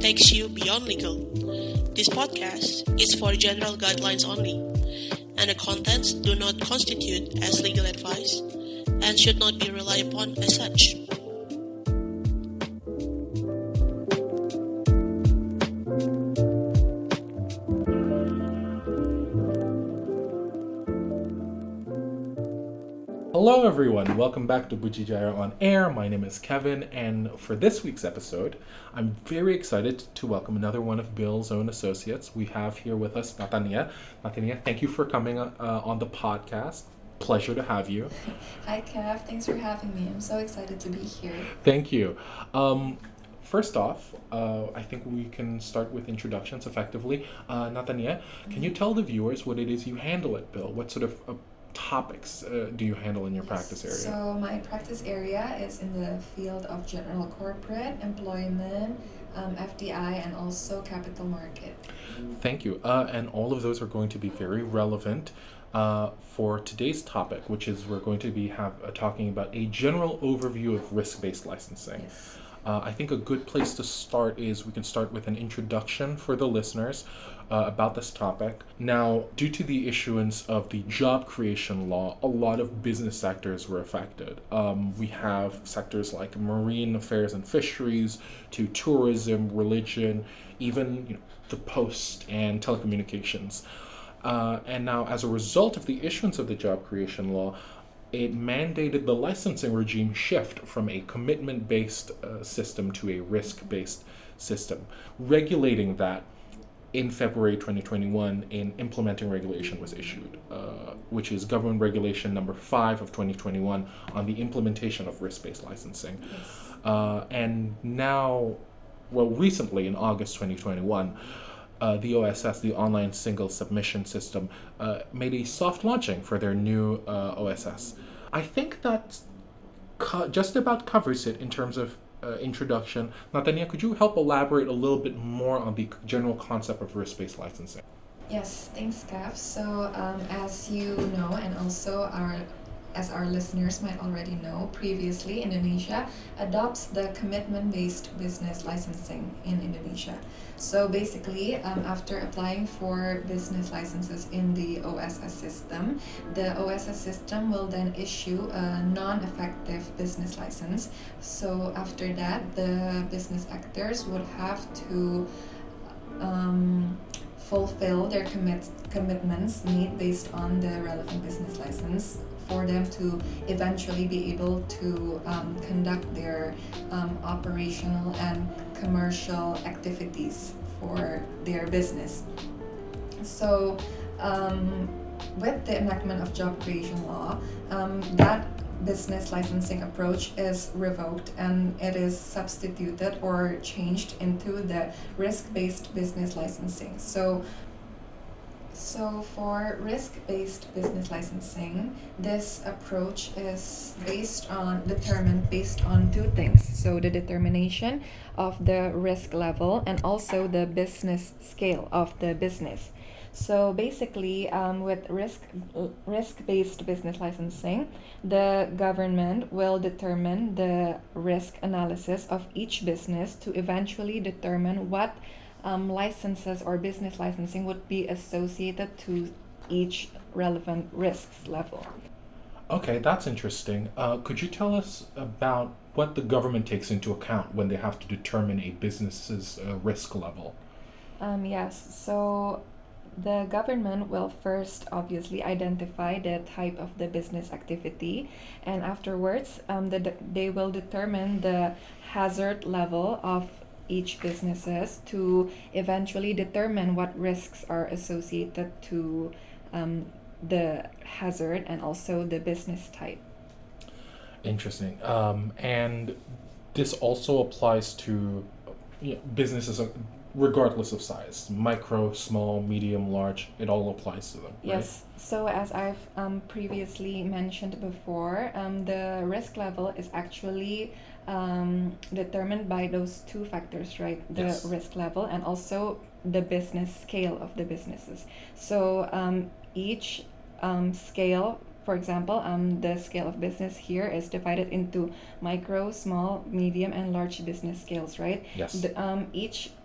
takes you beyond legal. This podcast is for general guidelines only, and the contents do not constitute as legal advice and should not be relied upon as such. Hello everyone, welcome back to Bujijaya on Air. My name is Kevin, and for this week's episode, I'm very excited to welcome another one of Bill's own associates. We have here with us Natania. Natania, thank you for coming on the podcast. Pleasure to have you. Hi Kev, thanks for having me. I'm so excited to be here. Thank you. First off, I think we can start with introductions effectively. Natania, can you tell the viewers what it is you handle at Bill? What sort of topics do you handle in your practice area? So my practice area is in the field of general corporate, employment, FDI, and also capital market. Thank you. And all of those are going to be very relevant for today's topic, which is we're going to be talking about a general overview of risk-based licensing. Yes. I think a good place to start is we can start with an introduction for the listeners about this topic. Now, due to the issuance of the job creation law, a lot of business sectors were affected. We have sectors like marine affairs and fisheries, to tourism, religion, even the post and telecommunications. And now, as a result of the issuance of the job creation law, it mandated the licensing regime shift from a commitment-based system to a risk-based system. Regulating that, in February 2021, an implementing regulation was issued, which is Government Regulation number 5 of 2021 on the implementation of risk-based licensing. Yes. And now, recently in August 2021, the OSS, the Online Single Submission System, made a soft launching for their new OSS. I think that just about covers it in terms of introduction. Natania, could you help elaborate a little bit more on the general concept of risk-based licensing? Yes, thanks Kev. So as you know, and also as our listeners might already know, previously Indonesia adopts the commitment-based business licensing in Indonesia. So basically, after applying for business licenses in the OSS system, the OSS system will then issue a non-effective business license. So after that, the business actors would have to fulfill their commitments made based on the relevant business license for them to eventually be able to conduct their operational and commercial activities for their business. So with the enactment of job creation law, that business licensing approach is revoked and it is substituted or changed into the risk-based business licensing. So for risk-based business licensing, this approach is determined based on two things. So the determination of the risk level and also the business scale of the business. So basically, with risk-based business licensing, the government will determine the risk analysis of each business to eventually determine what licenses or business licensing would be associated to each relevant risks level. Okay, that's interesting. Could you tell us about what the government takes into account when they have to determine a business's risk level? Yes, so the government will first obviously identify the type of the business activity, and afterwards they will determine the hazard level of each businesses to eventually determine what risks are associated to the hazard and also the business type. Interesting. And this also applies to businesses regardless of size, micro, small, medium, large, it all applies to them, right? Yes. So as I've previously mentioned before, the risk level is actually determined by those two factors, right? The Yes. risk level and also the business scale of the businesses. So each scale, for example, the scale of business here is divided into micro, small, medium, and large business scales, right? Yes. Each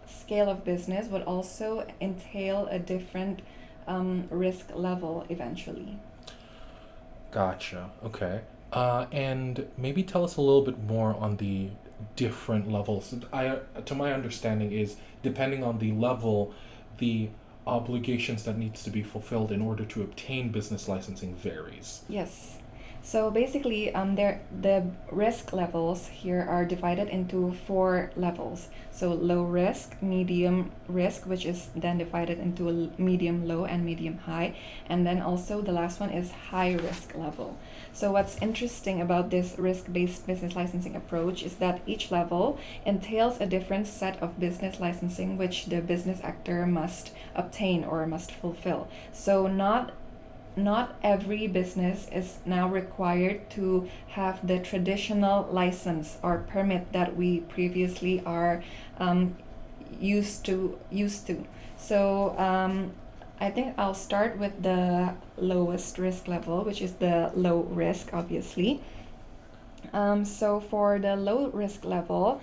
scale of business would also entail a different risk level eventually. Gotcha. Okay. And maybe tell us a little bit more on the different levels. To my understanding, is depending on the level, the obligations that needs to be fulfilled in order to obtain business licensing varies. Yes. So basically, the risk levels here are divided into 4 levels. So low risk, medium risk, which is then divided into medium low and medium high, and then also the last one is high risk level. So what's interesting about this risk-based business licensing approach is that each level entails a different set of business licensing which the business actor must obtain or must fulfill. So not every business is now required to have the traditional license or permit that we previously are used to. So I think I'll start with the lowest risk level, which is the low risk, obviously. So for the low risk level,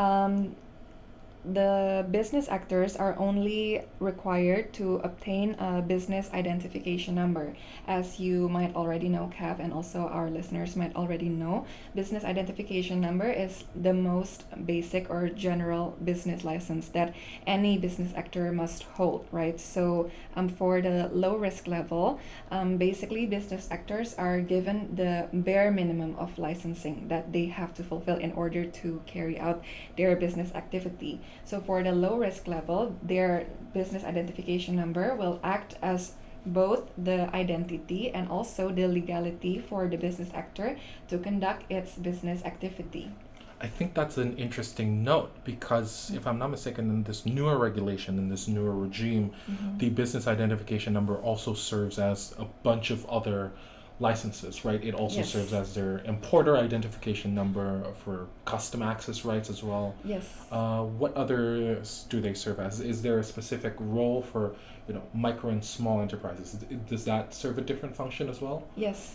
the business actors are only required to obtain a business identification number. As you might already know, Kev, and also our listeners might already know, business identification number is the most basic or general business license that any business actor must hold, right? So for the low risk level, basically business actors are given the bare minimum of licensing that they have to fulfill in order to carry out their business activity. So for the low risk level, their business identification number will act as both the identity and also the legality for the business actor to conduct its business activity. I think that's an interesting note because, if I'm not mistaken, in this newer regulation, in this newer regime, the business identification number also serves as a bunch of other licenses, right? It also serves as their importer identification number for custom access rights as well. Yes. What others do they serve as? Is there a specific role for, micro and small enterprises? Does that serve a different function as well? Yes.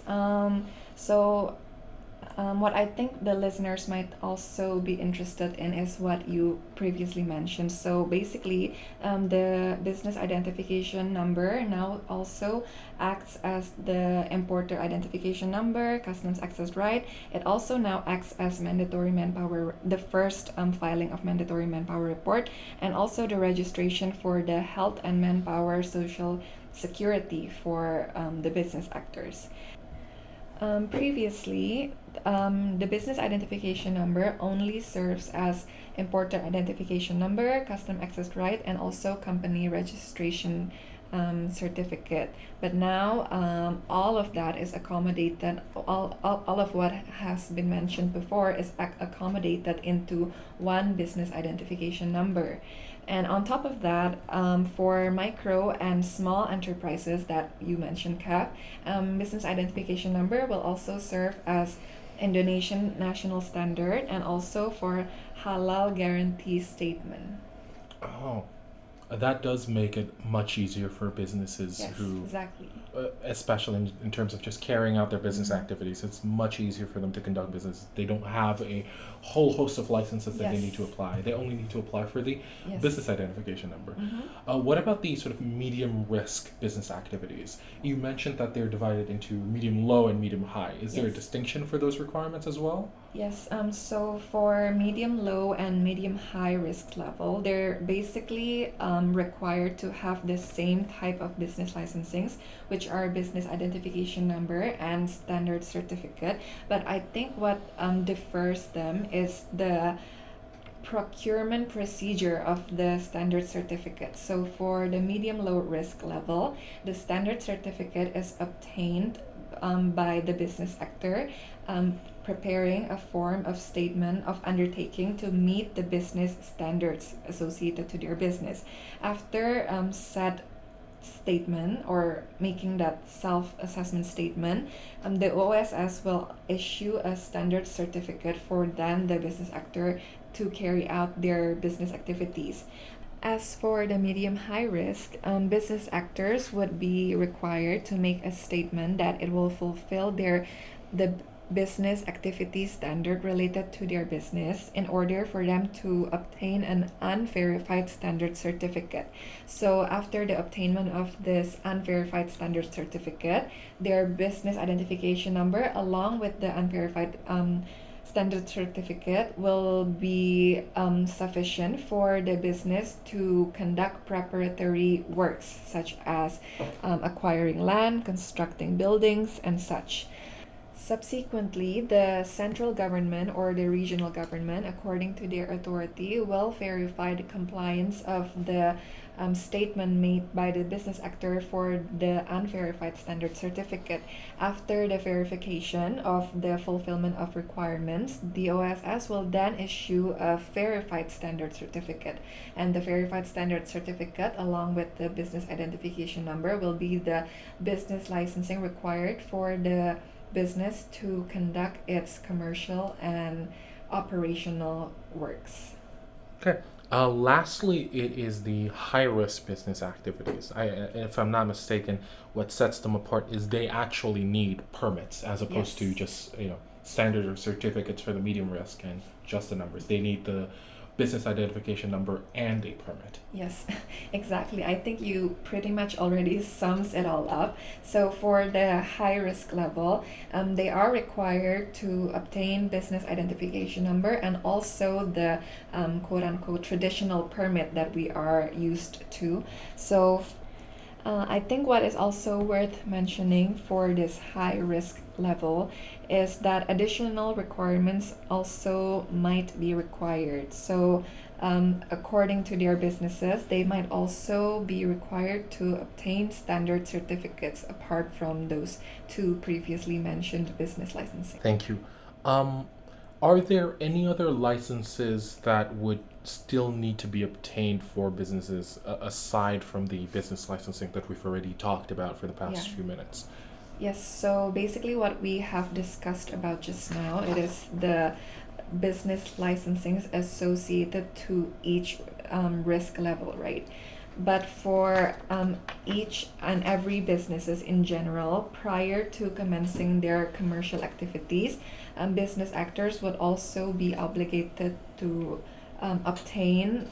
What I think the listeners might also be interested in is what you previously mentioned. So basically, the business identification number now also acts as the importer identification number, customs access right. It also now acts as mandatory manpower, the first filing of mandatory manpower report, and also the registration for the health and manpower social security for the business actors. Previously, the business identification number only serves as importer identification number, custom access right, and also company registration certificate. But now all of that is accommodated, all of what has been mentioned before is accommodated into one business identification number. And on top of that, for micro and small enterprises that you mentioned, Kev, business identification number will also serve as Indonesian national standard and also for halal guarantee statement. Oh, that does make it much easier for businesses who, exactly. Especially in terms of just carrying out their business activities. It's much easier for them to conduct business. They don't have a whole host of licenses that they need to apply. They only need to apply for the business identification number. What about the sort of medium risk business activities? You mentioned that they're divided into medium low and medium high. Is there a distinction for those requirements as well? Yes, so for medium low and medium high risk level, they're basically required to have the same type of business licensings, which are business identification number and standard certificate. But I think what differs them is the procurement procedure of the standard certificate. So for the medium low risk level, the standard certificate is obtained by the business actor preparing a form of statement of undertaking to meet the business standards associated to their business. After said statement or making that self-assessment statement, the OSS will issue a standard certificate for then the business actor to carry out their business activities. As for the medium-high risk, business actors would be required to make a statement that it will fulfill the business activity standard related to their business in order for them to obtain an unverified standard certificate. So after the obtainment of this unverified standard certificate, their business identification number along with the unverified standard certificate will be sufficient for the business to conduct preparatory works such as acquiring land, constructing buildings, and such. Subsequently, the central government or the regional government, according to their authority, will verify the compliance of the statement made by the business actor for the unverified standard certificate. After the verification of the fulfillment of requirements, the OSS will then issue a verified standard certificate. And the verified standard certificate, along with the business identification number, will be the business licensing required for the business to conduct its commercial and operational works. Okay. Lastly, it is the high-risk business activities. If I'm not mistaken, what sets them apart is they actually need permits as opposed to just standard or certificates for the medium risk and just the numbers. They need the business identification number and a permit. Yes, exactly. I think you pretty much already sums it all up. So for the high risk level, they are required to obtain business identification number and also the quote unquote traditional permit that we are used to. So I think what is also worth mentioning for this high risk level is that additional requirements also might be required. So according to their businesses, they might also be required to obtain standard certificates apart from those two previously mentioned business licensing. Thank you. Are there any other licenses that would still need to be obtained for businesses aside from the business licensing that we've already talked about for the past few minutes? Yes, so basically what we have discussed about just now, it is the business licensings associated to each risk level, right? But for each and every businesses in general, prior to commencing their commercial activities, business actors would also be obligated to obtain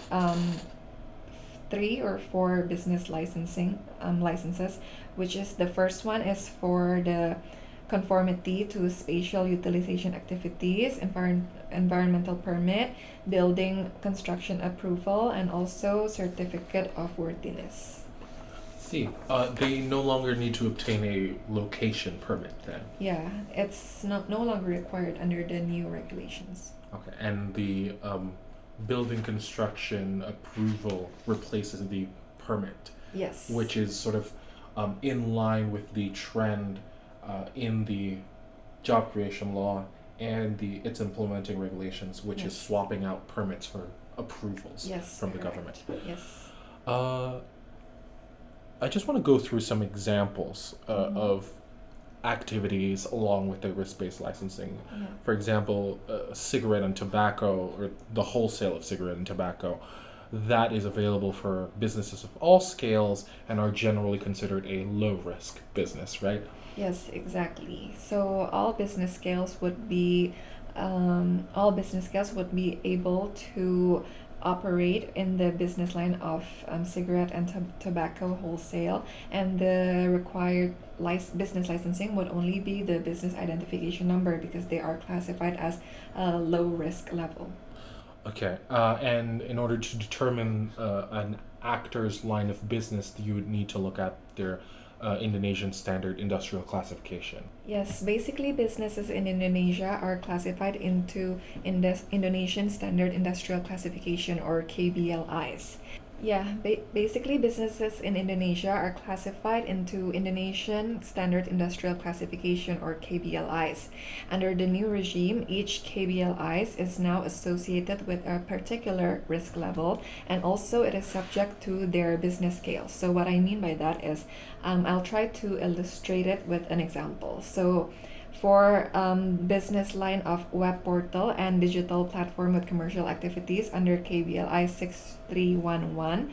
3 or 4 business licenses, which is the first one is for the conformity to spatial utilization activities, environmental permit, building construction approval, and also certificate of worthiness. See, they no longer need to obtain a location permit then. Yeah, it's no longer required under the new regulations. Okay, and the building construction approval replaces the permit. Yes. Which is sort of in line with the trend in the job creation law and its implementing regulations, which is swapping out permits for approvals from the government. Yes. I just want to go through some examples of activities along with the risk-based licensing. Yeah. For example, cigarette and tobacco, or the wholesale of cigarette and tobacco, that is available for businesses of all scales and are generally considered a low-risk business, right? Yes, exactly. So all business scales would be able to operate in the business line of cigarette and tobacco wholesale, and the required business licensing would only be the business identification number because they are classified as a low risk level. Okay, and in order to determine an actor's line of business, you would need to look at their Indonesian Standard Industrial Classification. Yes, basically businesses in Indonesia are classified into Indonesian Standard Industrial Classification, or KBLIs. Yeah, basically businesses in Indonesia are classified into Indonesian Standard Industrial Classification, or KBLIs. Under the new regime, each KBLIs is now associated with a particular risk level, and also it is subject to their business scale. So what I mean by that is, I'll try to illustrate it with an example. So for business line of web portal and digital platform with commercial activities under KBLI 6311,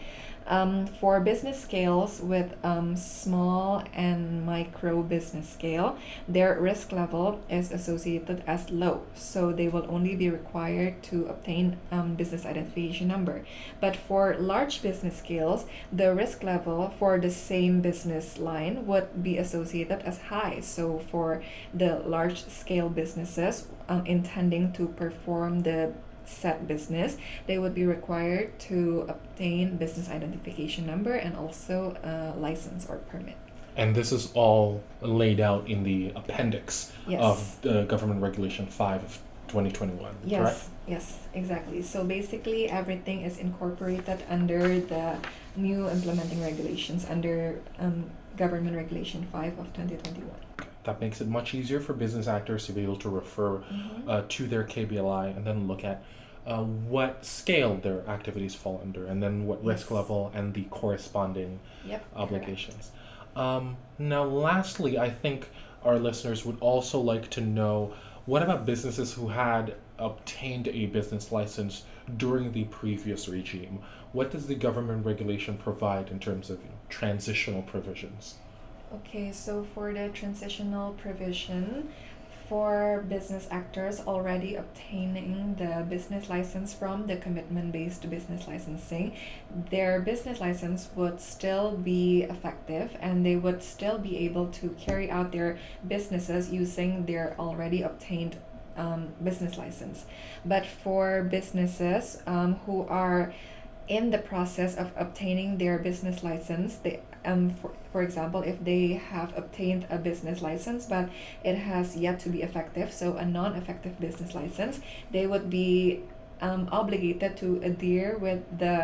For business scales with small and micro business scale, their risk level is associated as low, so they will only be required to obtain business identification number. But for large business scales, the risk level for the same business line would be associated as high. So for the large scale businesses intending to perform the said business, they would be required to obtain business identification number and also a license or permit. And this is all laid out in the appendix Yes. of the Government Regulation 5 of 2021, Yes, correct? yes, exactly. So basically, everything is incorporated under the new implementing regulations under Government Regulation 5 of 2021. That makes it much easier for business actors to be able to refer to their KBLI and then look at what scale their activities fall under, and then what risk Yes. level and the corresponding Yep. obligations. Now, lastly, I think our listeners would also like to know, what about businesses who had obtained a business license during the previous regime? What does the government regulation provide in terms of transitional provisions? Okay, so for the transitional provision, for business actors already obtaining the business license from the commitment-based business licensing, their business license would still be effective and they would still be able to carry out their businesses using their already obtained business license. But for businesses who are in the process of obtaining their business license, they for example, if they have obtained a business license but it has yet to be effective, so a non-effective business license, they would be obligated to adhere with the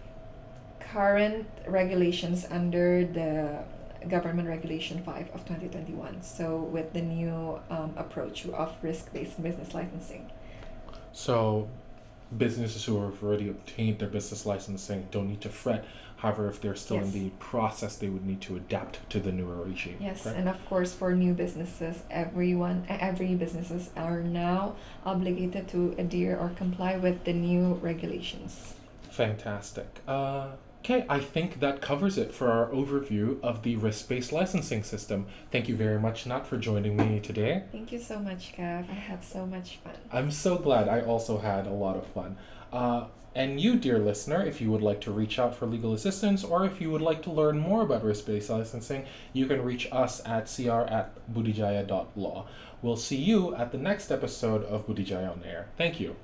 current regulations under the Government Regulation 5 of 2021, so with the new approach of risk-based business licensing. So businesses who have already obtained their business licensing don't need to fret. However, if they're still in Yes. the process, they would need to adapt to the newer regime. Yes, correct? and of course for new businesses, every businesses are now obligated to adhere or comply with the new regulations. Fantastic. Okay, I think that covers it for our overview of the risk-based licensing system. Thank you very much, Nat, for joining me today. Thank you so much, Gav. I had so much fun. I'm so glad. I also had a lot of fun. And you, dear listener, if you would like to reach out for legal assistance or if you would like to learn more about risk-based licensing, you can reach us at cr@budijaya.law. We'll see you at the next episode of Budijaya on Air. Thank you.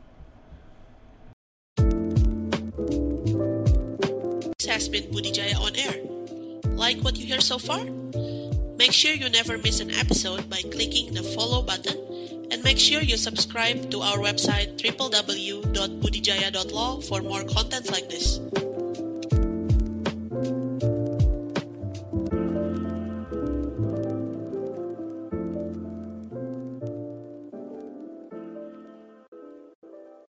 This has been Budijaya on Air. Like what you hear so far? Make sure you never miss an episode by clicking the follow button, and make sure you subscribe to our website www.budijaya.law for more contents like this.